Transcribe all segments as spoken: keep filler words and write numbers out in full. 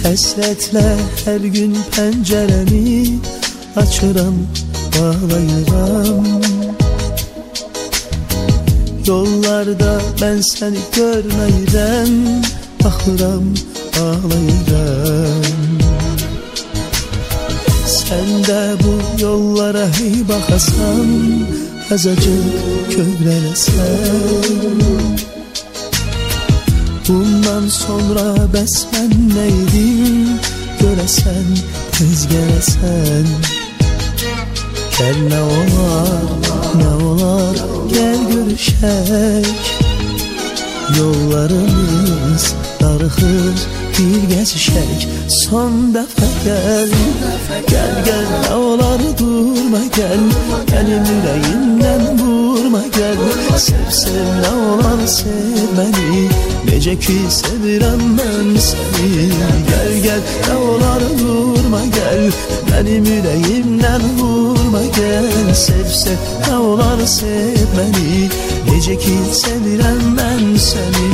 Həsrətlə hər gün pəncərəni açıram, bağlayıram. Yollarda mən səni görməyirəm, baxıram, ağlayıram. Sən də bu yollara hey baxasan, azacıq kövrələsən. Bundan sonra bəs mən neydim, görəsən, tez gələsən. Gəl nə olar, nə olar, gəl görüşək. Yollarımız darıxır, bir gəzişək. Son dəfə gəl, gəl, gəl, nə olar durma gəl. Mənim ürəyimdən vurma gəl. Sev, sev, nə olar sev məni, necə ki sevirəm mən səni. Gəl, gəl, nə olar durma gəl. Mənim ürəyimdən vurma gəl. Sev, sev, nə olar sev məni, necə ki sevirəm mən səni.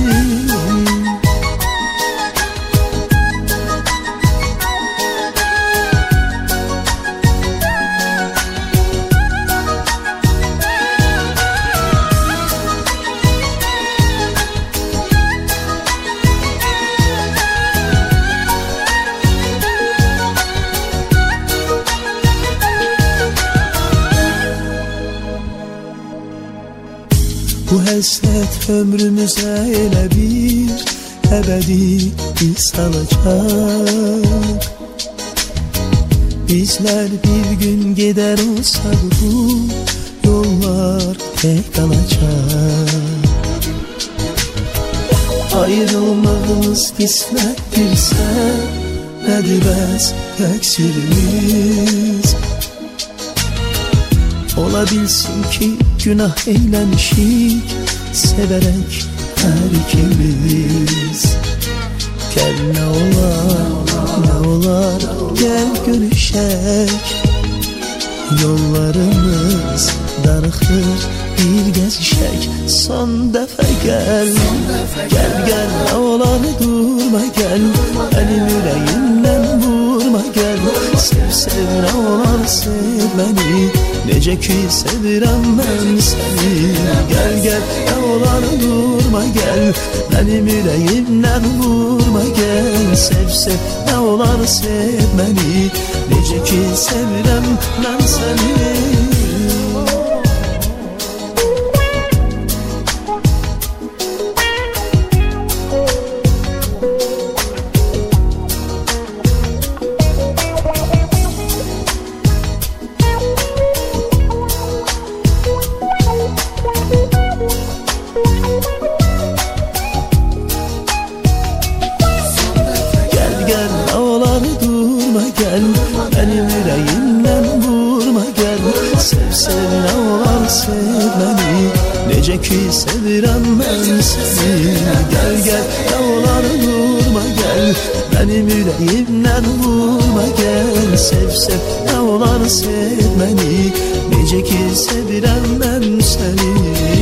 Bu həsrət ömrümüzə elə bir əbədi iz salacaq. Bizlər bir gün gedər olsaq bu yollar tək qalacaq. Ayrılmağımız qismətdirsə, nədir bəs təqsirimiz? Ola bilsin ki günah eyləmişik, sevərək hər ikimiz. Gəl nə olar, nə olar, gəl görüşək. Yollarımız darıxır, bir gəzişək. Son dəfə gəl, gəl, gəl, nə olar durma gəl. Mənim ürəyimdən vurma gəl. Sev, sev, nə olar sev məni, necə ki sevirəm mən səni. Gəl, gəl, nə olar durma gəl. Mənim ürəyimdən vurma gəl. Sev, sev, nə olar sev məni, necə ki sevirəm mən səni. Mənim ürəyimdən vurma gəl. Sev, sev, nə olar sev məni, necə ki sevirəm mən səni. Gəl, gəl, nə olar durma gəl. Mənim ürəyimdən vurma gəl. Sev, sev, nə olar sev məni, necə ki sevirəm mən səni.